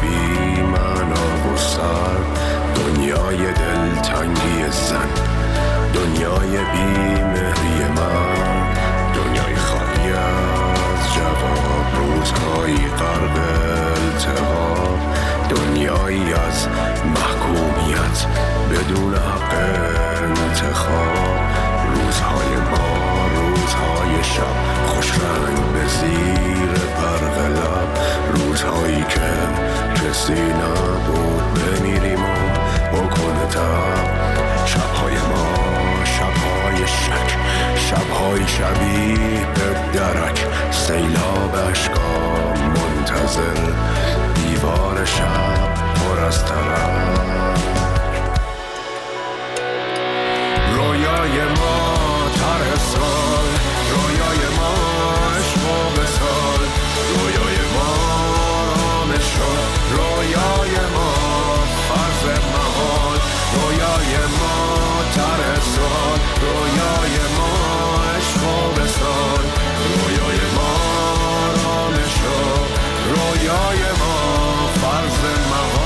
بی معنا و سر، دنیای دلتنگی زن، دنیای بی مهری من، دنیای خالی از جواب، روزهایی غرق التهاب، دنیایی از محکومیت بدون حق انتخاب، روزهای ما، روزهای شب خوش رنگ به زیر برق لب، روزهایی که کسی نبود بمیریم و بکنه تب، شبهای ما، شبهای شک، شبهای شبیه به درک، سیلاب اشکام منتظر دیوار شب پر از ترک، رویای ما طرح سال، رویای ما عشق و وصال، رویای ما آرامش شد، رویای ما فرض محال، رویای ما طرح سال، رویای ما عشق و وصال، رویای ما آرامش شد، رویای ما فرض محال.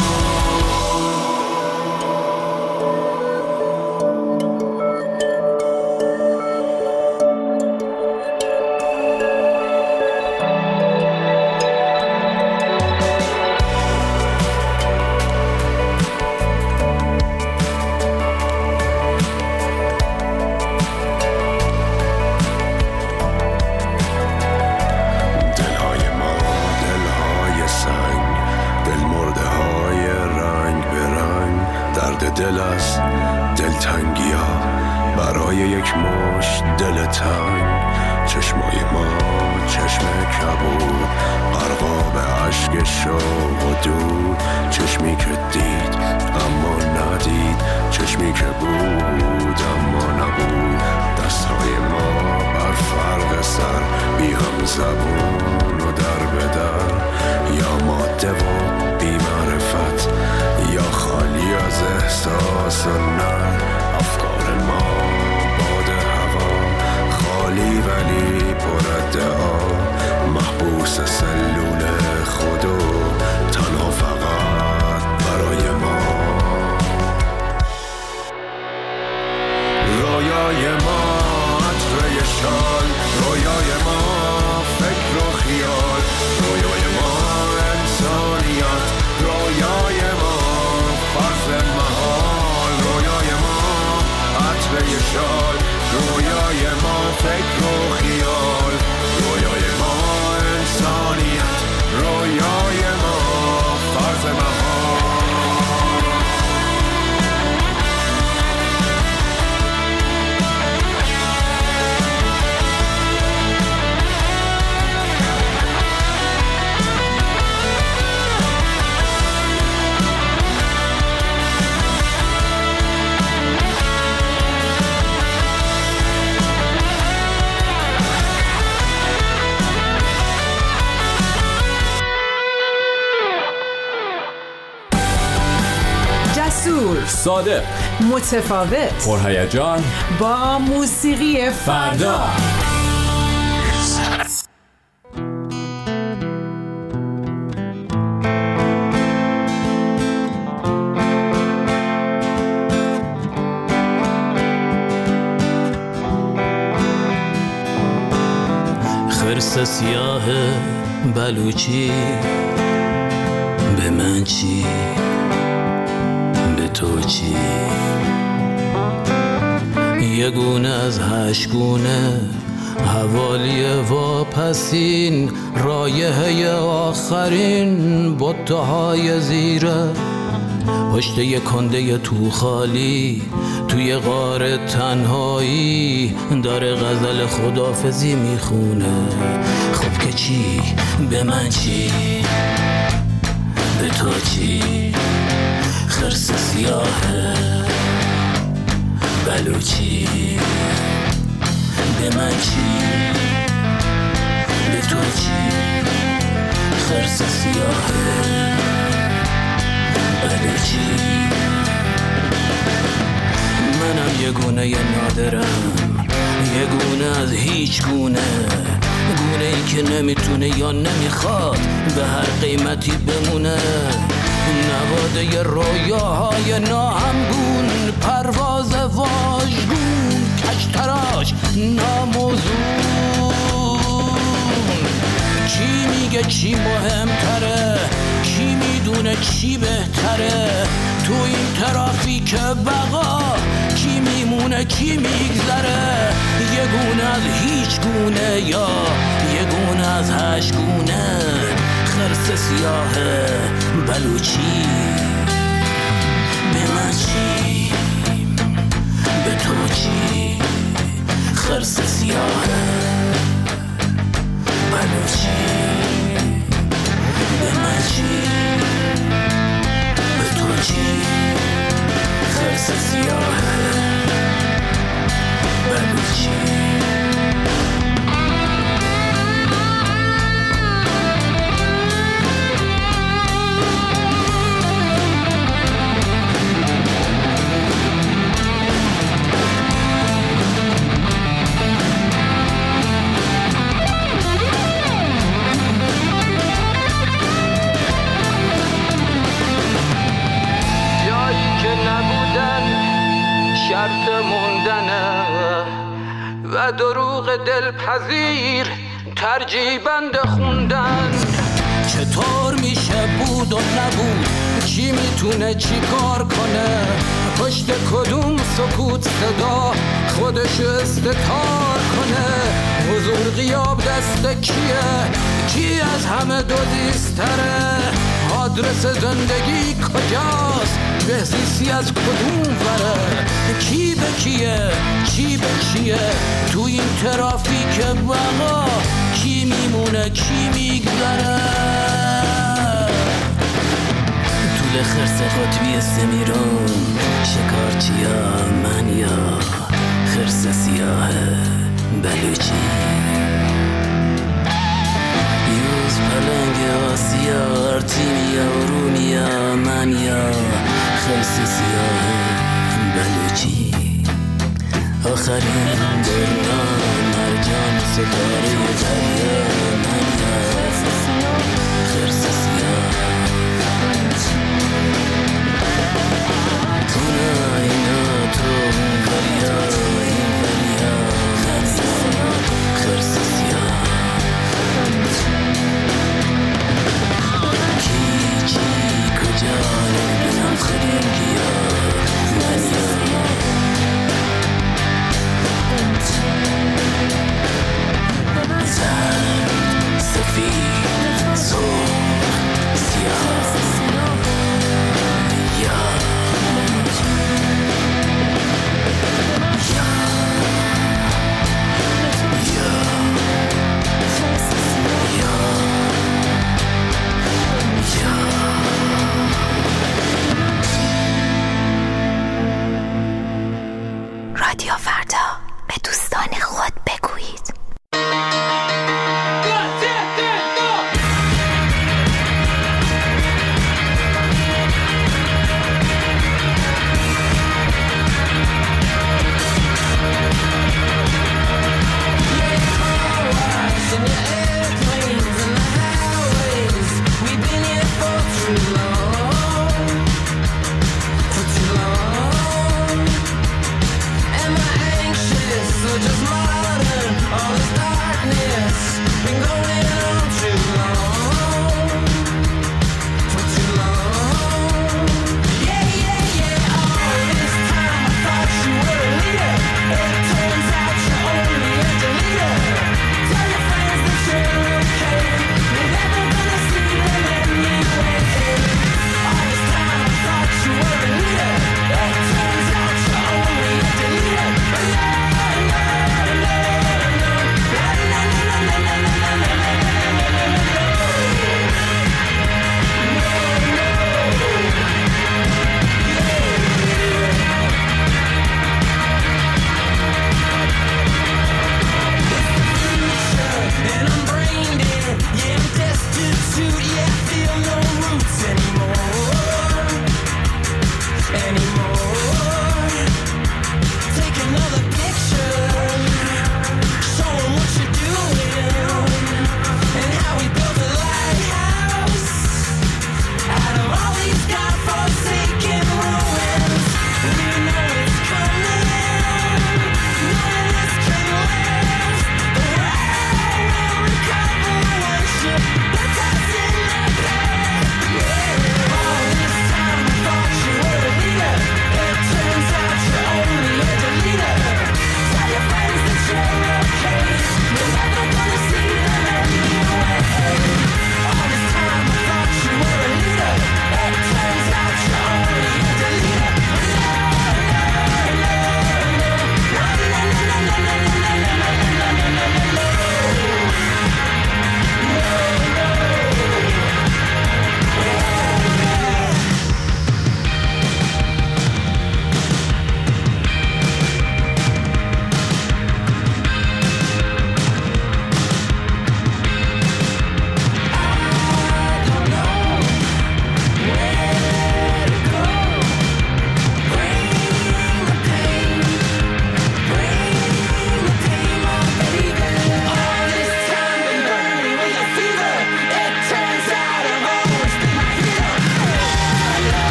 دل از دلتنگی ها برای یک مشت دل تنگ، چشمای ما چشم کبود غرقاب اشک شوق و دود، چشمی که دید اما ندید، چشمی که بود اما نبود، دستای ما بر فرق سر بی هم زبون و در به در، یا ماده و بی معرفت یا خالی از احساس و نه، افکار ما باد هوا خالی ولی پر ادعا، محبوس سلول خودو تنها فقط برای ما، رویای ما عطر شال، رویای ما فکر و خیال، رویای ما انسانیت، رویای ما فرض محال، رویای ما عطر شال، رویای ما فکر و خیال، رویای ما انسانیت، رویای ما فرض محال. صادق، متفاوت، پرهیجان، با موسیقی فردا. خرس سیاه بلوچی به من چی، به تو چی، یه گونه از 8 گونه حوالی واپسین، رایحه آخرین بطه‌های زیره، پشت یه کنده تو خالی توی غار تنهایی داره غزل خدافزی میخونه. خب که چی؟ به من چی؟ به تو چی؟ خرس سیاه بلوچی به من چی؟ به تو چی؟ خرس سیاه بلوچی. منم یه گونه نادرم، یه گونه از هیچ گونه، گونه ای که نمیتونه یا نمیخواد به هر قیمتی بمونه. نواده رویاهای ناهمگون، پرواز واژگون، کشتراش ناموزون. کی میگه چی مهمتره؟ کی میدونه چی بهتره؟ تو این ترافیک بقا کی میمونه کی میگذره؟ یه گونه از هیچ گونه یا یه گونه از 8 گونه. خرس سیاه بلوچی، به من چی؟ به تو چی؟ خرس سیاه بلوچی، به من چی؟ به تو چی؟ خرس سیاه بلوچی. شرط موندنه و دروغ دلپذیر ترجیح بند خوندن. چطور میشه بود و نبود؟ کی میتونه چی کار کنه؟ پشت کدوم سکوت صدا خودش استکار کنه؟ حضور غیاب دست کیه؟ کی از همه دوزیستره؟ آدرس زندگی کجاست؟ بهزیستی از کدوم وره؟ کی به کیه؟ چی به چیه؟ تو این ترافیک بقا کی میمونه کی میگذره؟ طول خرس قطبی سمیرون، شکارچیا من یا خرس سیاه بلوچی. یوز پلنگ آسیا، ارتیمیا و رومیا من یا خرس سیاه بلوچی. آخرین دنیا مرجان ستاره دریا من یا خرس سیاه. اونا اینا تو اون وریا این وریا خرس سیاه. کی چی کجا نمیدونم خرینگیا من یا زن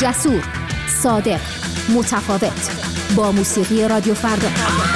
جسور، صادق، متفاوت. با موسیقی رادیو فردا.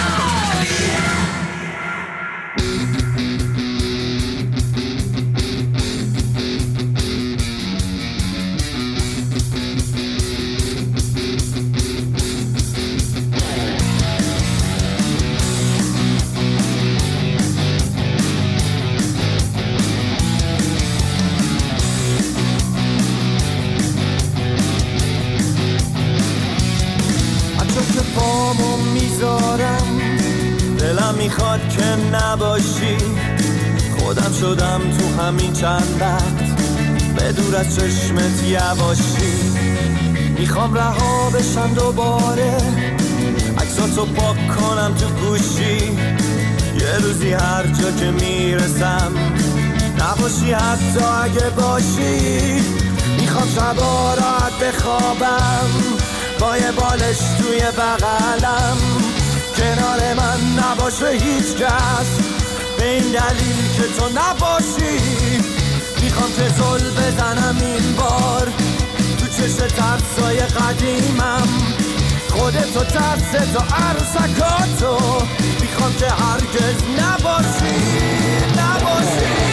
دلم میخواد که نباشی، خودم شدم تو همین چند وقت به دور از چشمت یواشی. میخوام رها بشم دوباره، عکساتو پاک کنم تو گوشی. یه روزی هر جا که میرسم نباشی، حتی اگه باشی. میخوام شبا راحت بخوابم با یه بالش توی بغلم، کنار من نباشه هیچ کس به این دلیل که تو نباشی. میخوام که زل بزنم این بار تو چشم ترسای قدیمم، خودتو ترستو عروسکاتو. میخوام که هرگز نباشی، نباشی.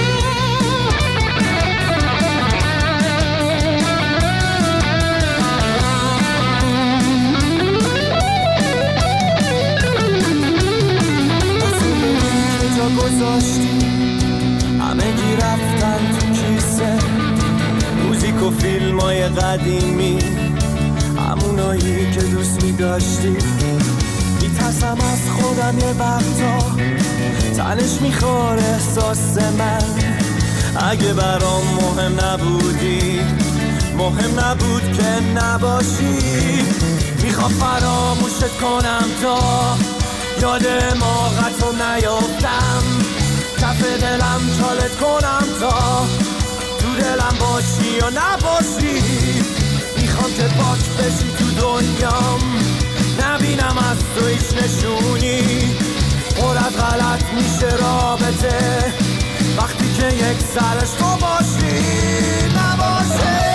گذاشتی همه گی رفتن تو کیسه، موزیک و فیلم های قدیمی، همونایی که دوست می داشتی. میترسم از خودم یه وقتا، تنش میخوره احساس من. اگه برام مهم نبودی، مهم نبود که نباشی. میخوام فراموشت کنم تا یاد موقعتو نیافتم، کف دلم چالت کنم تا تو دلم باشی یا نباشی. میخوام که پاک بشی تو دنیام، نبینم از تو هیچ نشونی. پر از غلط میشه رابطه وقتی که یک سرش تو باشی، نباشی.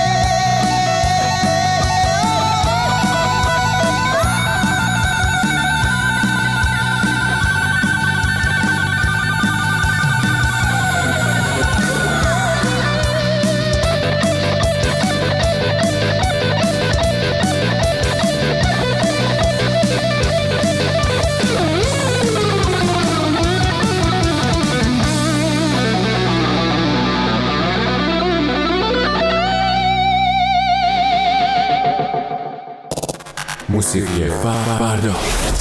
موسیقی فردا.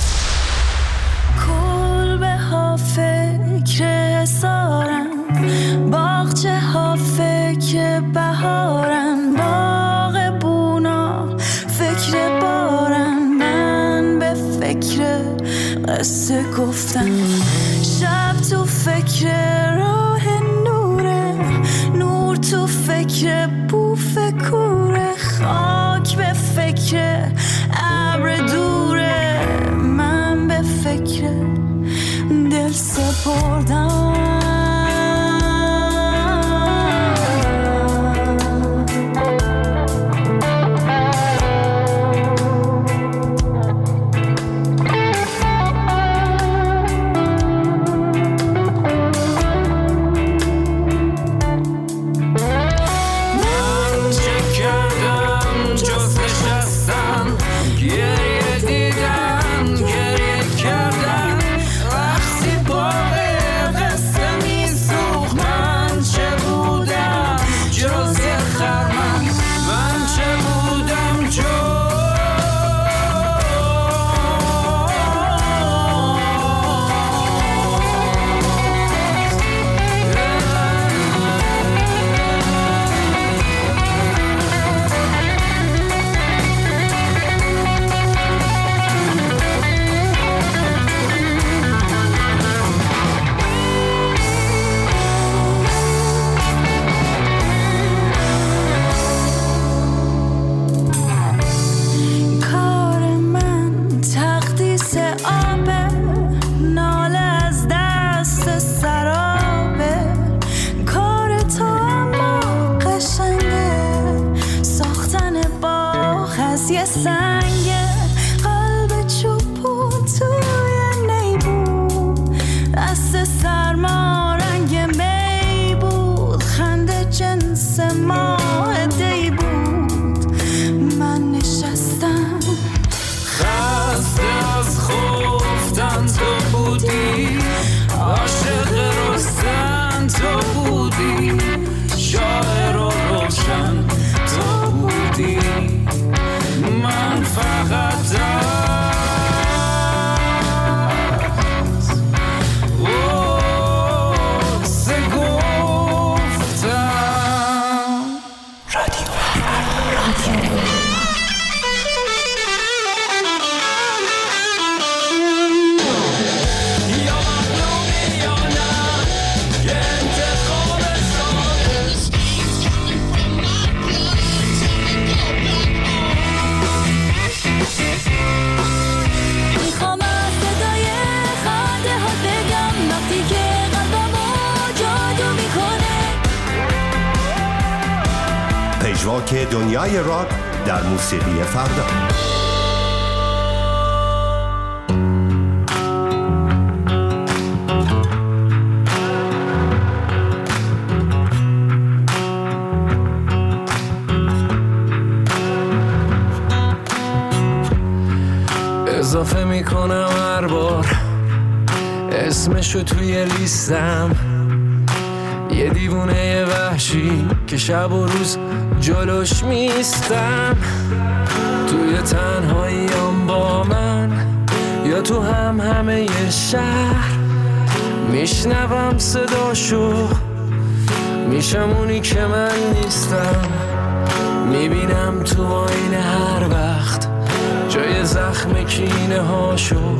کلبه ها فکر سارن، باغچه ها فکر بهارن، باغ بونا فکر بارن، من به فکر قصه گفتن. شب تو فکر راه نوره، نور تو فکر بوف کوره، خاک به فکر ابر دوره، من به فکر دل سپردم. از یه سنگ قلب چوبون توی نیبون، دست سرما رنگ می بود، خنده جنس ماه دی بود. من نشستم خسته از خوفتن تو بودی، عاشق رستن تو بودی، شاعر و روشن تو بودی. من فقط پژواک دنیای راک در موسیقی فردا. اضافه میکنم هر بار اسمشو توی لیستم، یه دیوونه وحشی که شب و روز جلوش میستم. توی تنهاییام با من یا تو همه شهر میشنوم صداشو، میشم اونی که من نیستم. میبینم تو آینه هر وقت جای زخم کینه هاشو،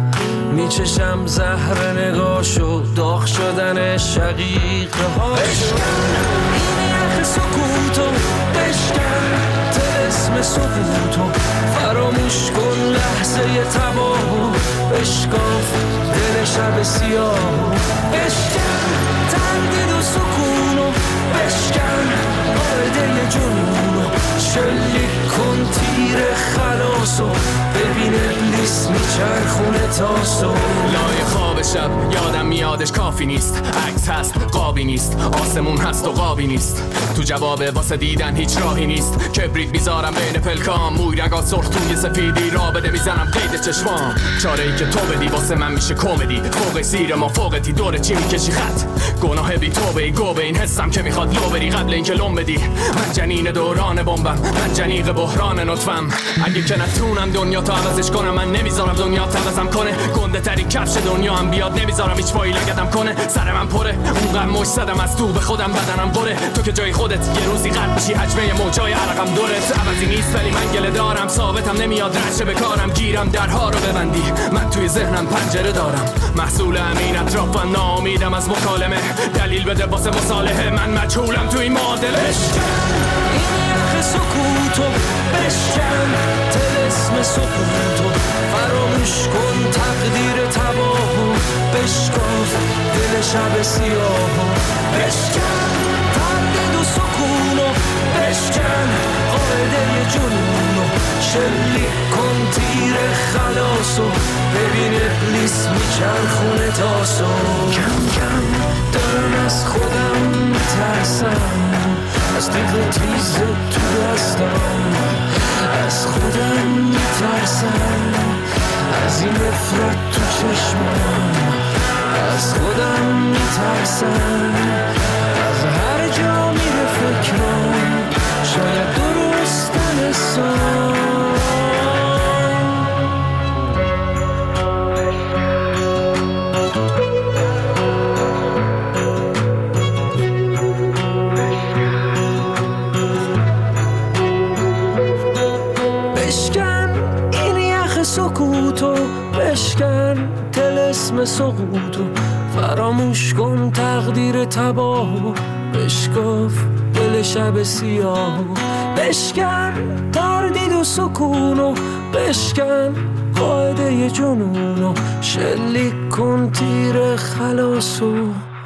میچشم زهر نگاشو، داغ شدن شقیقه هاشو. این یخ سکوتو بشکن، طلسم سکوتو فراموش کن، لحظه تباهو بشکاف، دل شب سیاهو بشکن، تردید و سکونو بشکن، قاعده جنونو شلیک کن، تیر خلاصو ببین ابلیس میچرخونه تاسو. لای خواب شب یادم میادش کافی نیست، عکس هست قابی نیست، آسمون هست و قابی نیست، تو جواب واسه دیدن هیچ راهی نیست. کبریت میذارم بین پلکام، موی رگات سرخ توی سفیدی را بده میزنم قید چشمام. چاره ای که تو بدی واسه من میشه کمدی، فوق سیر ما فوقتی دور چی میکشی خط، گناه بی توبه ای گوبه این حسم که میخواد لو بری قبل اینکه لوم بدی. من جنین دوران بمبم، من جنیق بحران نطفم، اگه که نتونم دنیا تا عوضش کنم، من نمیذارم دنیا تا عوضم کنه. گنده ترین کفش دنیا هم بیاد نمیذارم هیچ پایی لگدم کنه. سر من پره اونقدر مش زدم از تو به خودم بدنم بره، تو که جای خودت یه روزی قد میشی حجمه موجای عرقم دورت. عوضی نیست ولی من گله دارم، ثابتم نمیاد رشه به کارم، گیرم درها رو ببندی، من توی ذهنم پنجره دارم. محصول همین اطرافم، ناامیدم از مکالمه، دلیل بده واسه مصالحه، من مجهولم توی معادله. این یخ سکوتو بشکن، طلسم سکوتو فراموش کن، تقدیر تباهو بشکاف، دل شب سیاهو بشکن، تردید و سکونو بشکن، قاعده جنونو شلیک کن، تیر خلاصو ببین ابلیس میچرخونه تاسو. کم کم دارم از خودم میترسم، از دیگه تیز تو دستم، از خودم میترسم، از این نفرت تو چشمم، از خودم میترسم، از هر جا میره فکرم، شاید درست نرسم. سکوتو بشکن، طلسم سقوطو فراموش کن، تقدیر تباهو بشکاف، دل شب سیاهو بشکن، تردید و سکونو بشکن، قاعده جنونو شلیک کن، تیر خلاصو.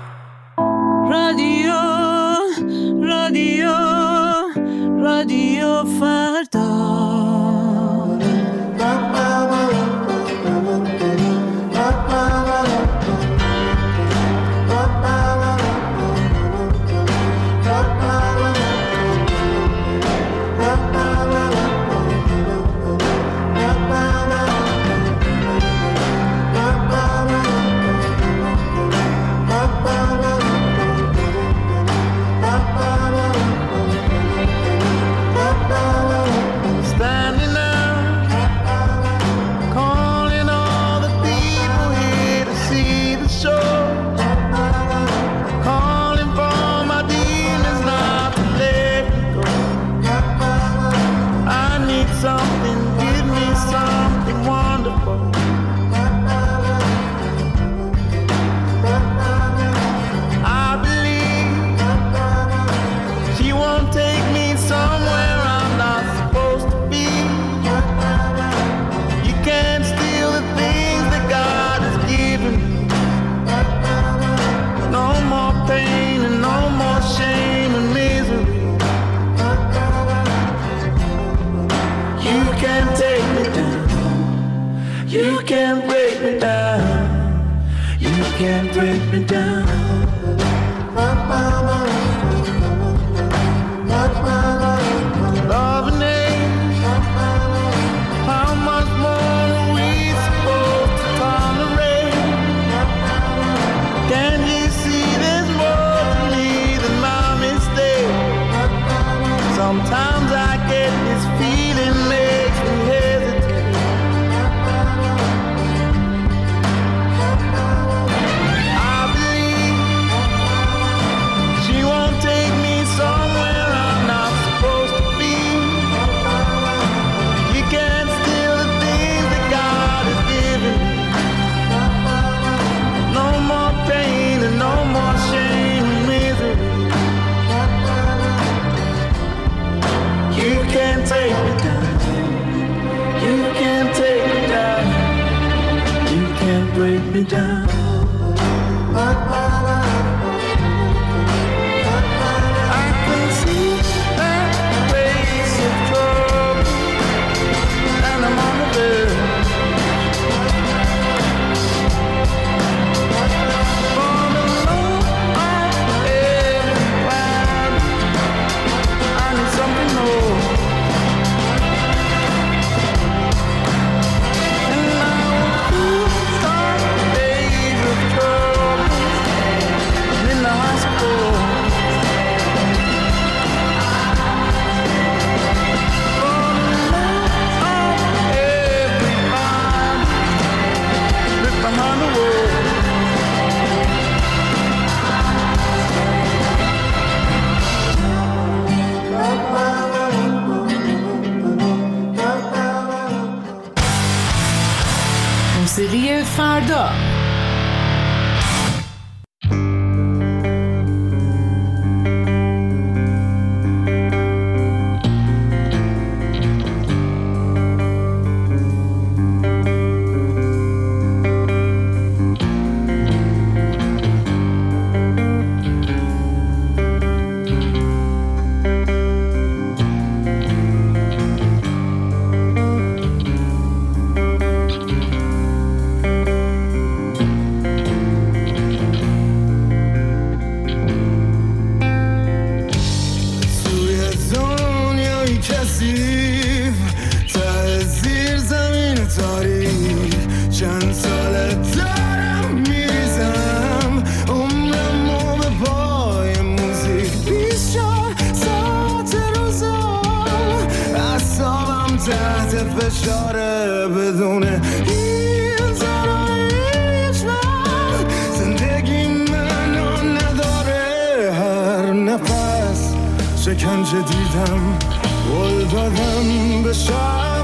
رادیو رادیو رادیو فردا. You can't take me down. You can't break me down. You can't break me down. Love and hate, how much more are we supposed to tolerate? Can't you see there's more to me than my mistake? Sometimes I get this feeling makes me hesitate. I believe she won't take me somewhere I'm not supposed to be. You can't steal the things that God has given me. No more pain and no more shame and misery. You can't take me down. You can't take me down. You can't break me down. I can see that face of trouble, and I'm on the verge. For the love of everyone, I need something more. And I will start days of trouble in the hospital. For the love of everyone, live behind the wall. موسیقی فردا. فشاره بدون این زرایش من زندگی منو نداره. هر نفس شکنجه دیدم، قول دادم به شب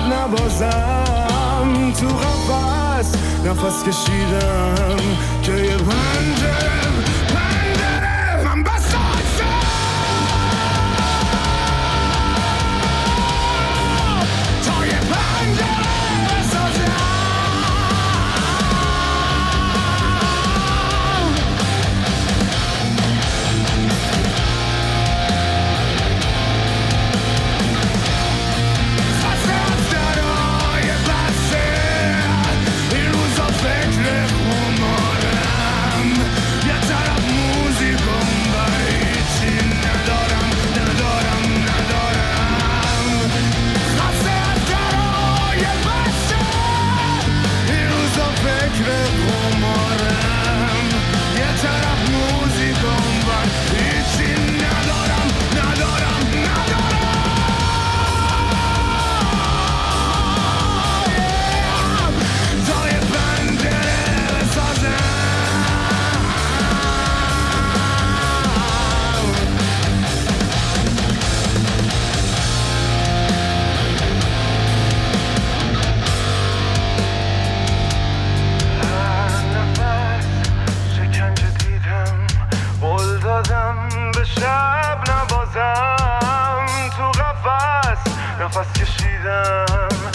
نبازم. تو قفس نفس کشیدم که یه پنجره من بسازم. نفس کشیدم